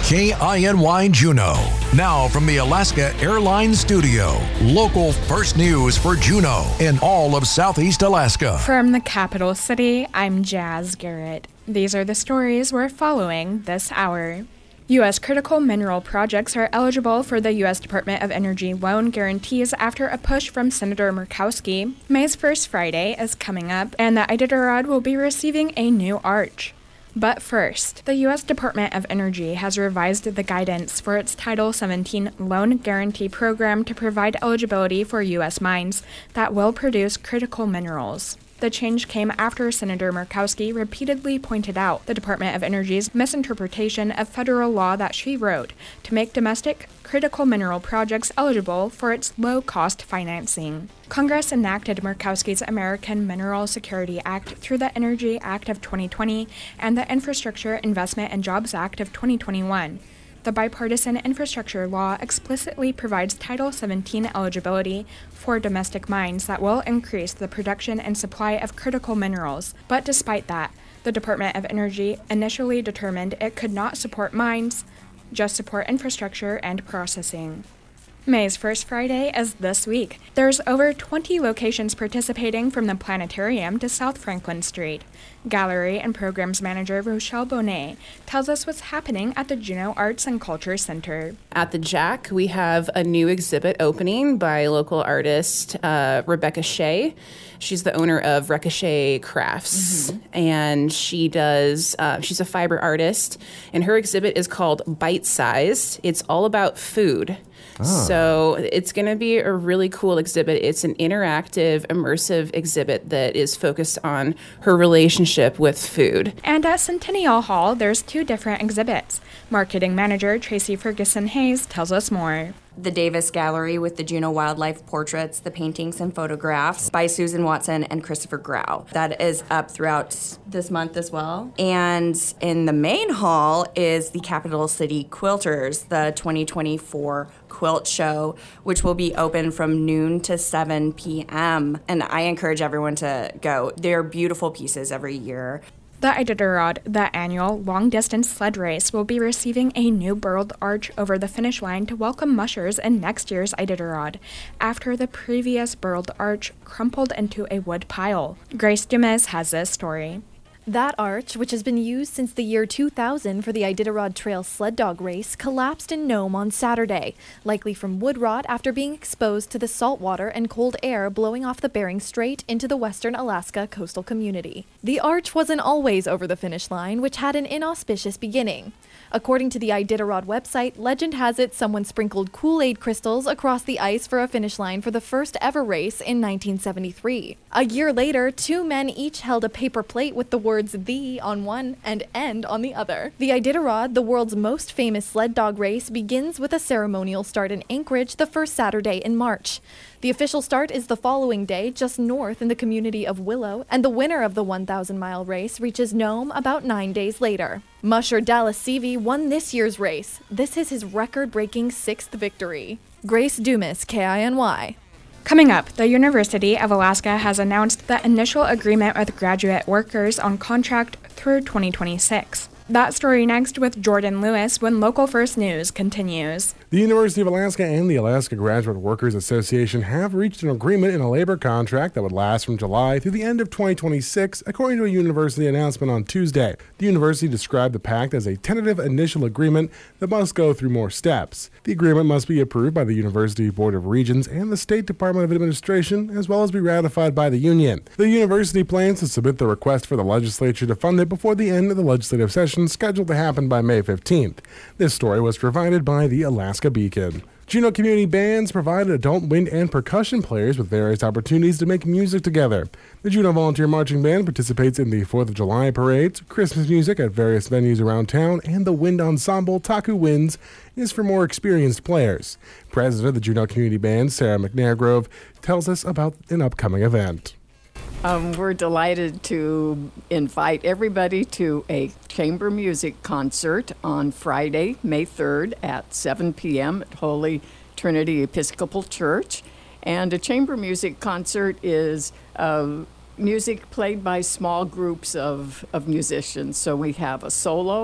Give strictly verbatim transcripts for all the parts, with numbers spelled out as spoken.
K I N Y Juneau. Now from the Alaska Airlines Studio, local first news for Juneau and all of Southeast Alaska. From the capital city, I'm Jazz Garrett. These are the stories we're following this hour. U S critical mineral projects are eligible for the U S Department of Energy loan guarantees after a push from Senator Murkowski. May's first Friday is coming up, and the Iditarod will be receiving a new arch. But first, the U S Department of Energy has revised the guidance for its Title seventeen Loan Guarantee Program to provide eligibility for U S mines that will produce critical minerals. The change came after Senator Murkowski repeatedly pointed out the Department of Energy's misinterpretation of federal law that she wrote to make domestic critical mineral projects eligible for its low-cost financing. Congress enacted Murkowski's American Mineral Security Act through the Energy Act of twenty twenty and the Infrastructure Investment and Jobs Act of twenty twenty-one. The bipartisan infrastructure law explicitly provides Title seventeen eligibility for domestic mines that will increase the production and supply of critical minerals. But despite that, the Department of Energy initially determined it could not support mines, just support infrastructure and processing. May's first Friday is this week. There's over twenty locations participating from the planetarium to South Franklin Street. Gallery and Programs Manager Rochelle Bonet tells us what's happening at the Juneau Arts and Culture Center. At the Jack, we have a new exhibit opening by local artist uh, Rebecca Shea. She's the owner of Ricochet Crafts, mm-hmm. and she does, uh, she's a fiber artist, and her exhibit is called Bite Sized. It's all about food. Oh. So it's going to be a really cool exhibit. It's an interactive, immersive exhibit that is focused on her relationship with food. And at Centennial Hall, there's two different exhibits. Marketing Manager Tracy Ferguson Hayes tells us more. The Davis Gallery with the Juneau wildlife portraits, the paintings and photographs by Susan Watson and Christopher Grau. That is up throughout this month as well. And in the main hall is the Capital City Quilters, the twenty twenty-four quilt show, which will be open from noon to seven p.m. And I encourage everyone to go. They're beautiful pieces every year. The Iditarod, the annual long-distance sled race, will be receiving a new burled arch over the finish line to welcome mushers in next year's Iditarod, after the previous burled arch crumpled into a wood pile. Grace Dumas has this story. That arch, which has been used since the year two thousand for the Iditarod Trail sled dog race, collapsed in Nome on Saturday, likely from wood rot after being exposed to the salt water and cold air blowing off the Bering Strait into the western Alaska coastal community. The arch wasn't always over the finish line, which had an inauspicious beginning. According to the Iditarod website, legend has it someone sprinkled Kool-Aid crystals across the ice for a finish line for the first ever race in nineteen seventy-three. A year later, two men each held a paper plate with the words "the" on one and "end" on the other. The Iditarod, the world's most famous sled dog race, begins with a ceremonial start in Anchorage the first Saturday in March. The official start is the following day, just north in the community of Willow, and the winner of the one thousand mile race reaches Nome about nine days later. Musher Dallas Seavey won this year's race. This is his record-breaking sixth victory. Grace Dumas, K I N Y. Coming up, the University of Alaska has announced the initial agreement with graduate workers on contract through twenty twenty-six. That story next with Jordan Lewis when Local First News continues. The University of Alaska and the Alaska Graduate Workers Association have reached an agreement in a labor contract that would last from July through the end of twenty twenty-six, according to a university announcement on Tuesday. The university described the pact as a tentative initial agreement that must go through more steps. The agreement must be approved by the University Board of Regents and the State Department of Administration, as well as be ratified by the union. The university plans to submit the request for the legislature to fund it before the end of the legislative session scheduled to happen by May fifteenth. This story was provided by the Alaska Beacon. Juneau Community Bands provided adult wind and percussion players with various opportunities to make music together. The Juneau Volunteer Marching Band participates in the fourth of July parades, Christmas music at various venues around town, and the wind ensemble Taku Winds is for more experienced players. President of the Juneau Community Band, Sarah McNair-Grove, tells us about an upcoming event. Um, we're delighted to invite everybody to a chamber music concert on Friday, May third at seven p.m. at Holy Trinity Episcopal Church. And a chamber music concert is uh, music played by small groups of, of musicians. So we have a solo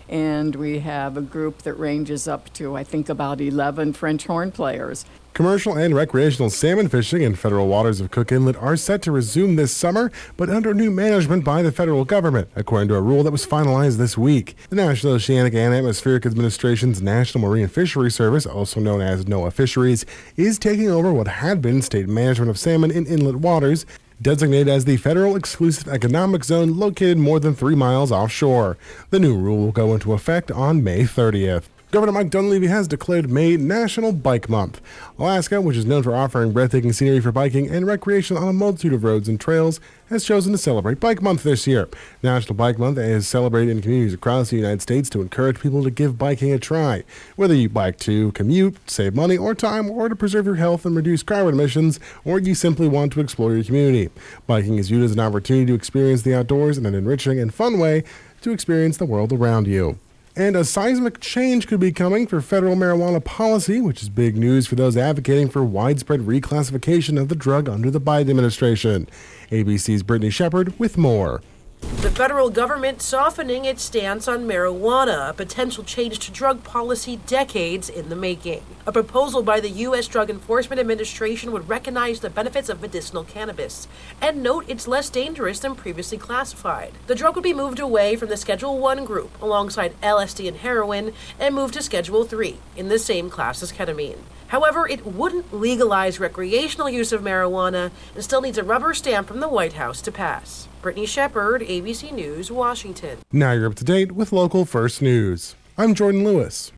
And we have a group that ranges up to, I think, about eleven French horn players. Commercial and recreational salmon fishing in federal waters of Cook Inlet are set to resume this summer, but under new management by the federal government, according to a rule that was finalized this week. The National Oceanic and Atmospheric Administration's National Marine Fisheries Service, also known as NOAA Fisheries, is taking over what had been state management of salmon in inlet waters, designated as the Federal Exclusive Economic Zone located more than three miles offshore. The new rule will go into effect on May thirtieth. Governor Mike Dunleavy has declared May National Bike Month. Alaska, which is known for offering breathtaking scenery for biking and recreation on a multitude of roads and trails, has chosen to celebrate Bike Month this year. National Bike Month is celebrated in communities across the United States to encourage people to give biking a try. Whether you bike to commute, save money or time, or to preserve your health and reduce carbon emissions, or you simply want to explore your community, biking is viewed as an opportunity to experience the outdoors in an enriching and fun way to experience the world around you. And a seismic change could be coming for federal marijuana policy, which is big news for those advocating for widespread reclassification of the drug under the Biden administration. A B C's Brittany Shepard with more. The federal government softening its stance on marijuana, a potential change to drug policy decades in the making. A proposal by the U S Drug Enforcement Administration would recognize the benefits of medicinal cannabis and note it's less dangerous than previously classified. The drug would be moved away from the Schedule one group alongside L S D and heroin and moved to Schedule three in the same class as ketamine. However, it wouldn't legalize recreational use of marijuana and still needs a rubber stamp from the White House to pass. Brittany Shepard, A B C News, Washington. Now you're up to date with local First News. I'm Jordan Lewis.